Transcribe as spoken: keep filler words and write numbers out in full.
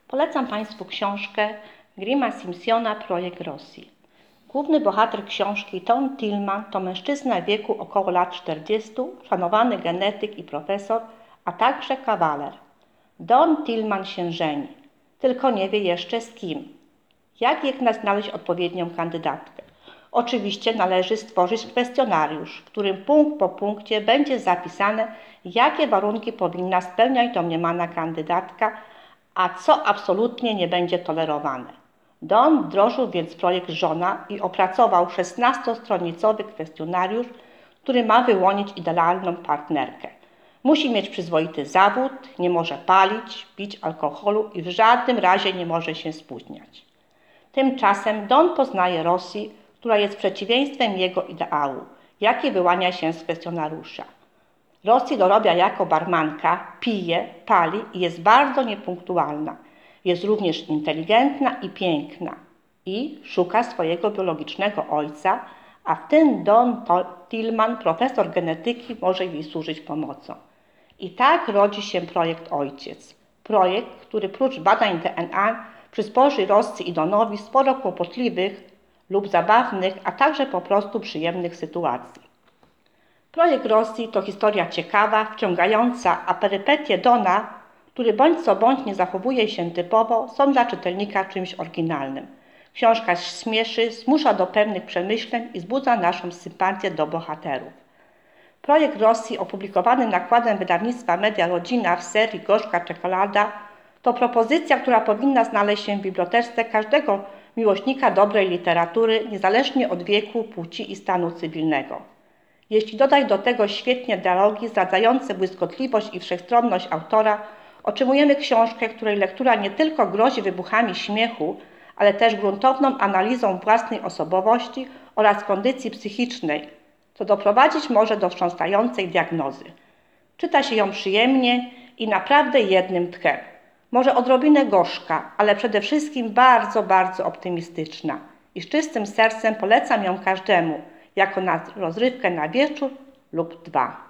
Polecam Państwu książkę Grima Simpsona Projekt Rosji. Główny bohater książki, Don Tillman, to mężczyzna w wieku około lat czterdziestu, szanowany genetyk i profesor, a także kawaler. Don Tillman się żeni, tylko nie wie jeszcze z kim. Jak jednak znaleźć odpowiednią kandydatkę? Oczywiście należy stworzyć kwestionariusz, w którym punkt po punkcie będzie zapisane, jakie warunki powinna spełniać domniemana kandydatka, a co absolutnie nie będzie tolerowane. Don wdrożył więc projekt żona i opracował szesnastostronicowy kwestionariusz, który ma wyłonić idealną partnerkę. Musi mieć przyzwoity zawód, nie może palić, pić alkoholu i w żadnym razie nie może się spóźniać. Tymczasem Don poznaje Rosji, która jest przeciwieństwem jego ideału, jaki wyłania się z kwestionariusza. Rosji dorabia jako barmanka, pije, pali i jest bardzo niepunktualna. Jest również inteligentna i piękna i szuka swojego biologicznego ojca, a w tym Don Tillman, profesor genetyki, może jej służyć pomocą. I tak rodzi się projekt Ojciec. Projekt, który prócz badań D N A przysporzy Rosji i Donowi sporo kłopotliwych lub zabawnych, a także po prostu przyjemnych sytuacji. Projekt Rosji to historia ciekawa, wciągająca, a perypetie Dona, który bądź co bądź nie zachowuje się typowo, są dla czytelnika czymś oryginalnym. Książka śmieszy, zmusza do pewnych przemyśleń i wzbudza naszą sympatię do bohaterów. Projekt Rosji, opublikowany nakładem wydawnictwa Media Rodzina w serii Gorzka Czekolada, to propozycja, która powinna znaleźć się w bibliotece każdego miłośnika dobrej literatury, niezależnie od wieku, płci i stanu cywilnego. Jeśli dodać do tego świetnie dialogi zdradzające błyskotliwość i wszechstronność autora, otrzymujemy książkę, której lektura nie tylko grozi wybuchami śmiechu, ale też gruntowną analizą własnej osobowości oraz kondycji psychicznej, co doprowadzić może do wstrząsającej diagnozy. Czyta się ją przyjemnie i naprawdę jednym tchem. Może odrobinę gorzka, ale przede wszystkim bardzo, bardzo optymistyczna. I z czystym sercem polecam ją każdemu, jako na rozrywkę na wieczór lub dwa.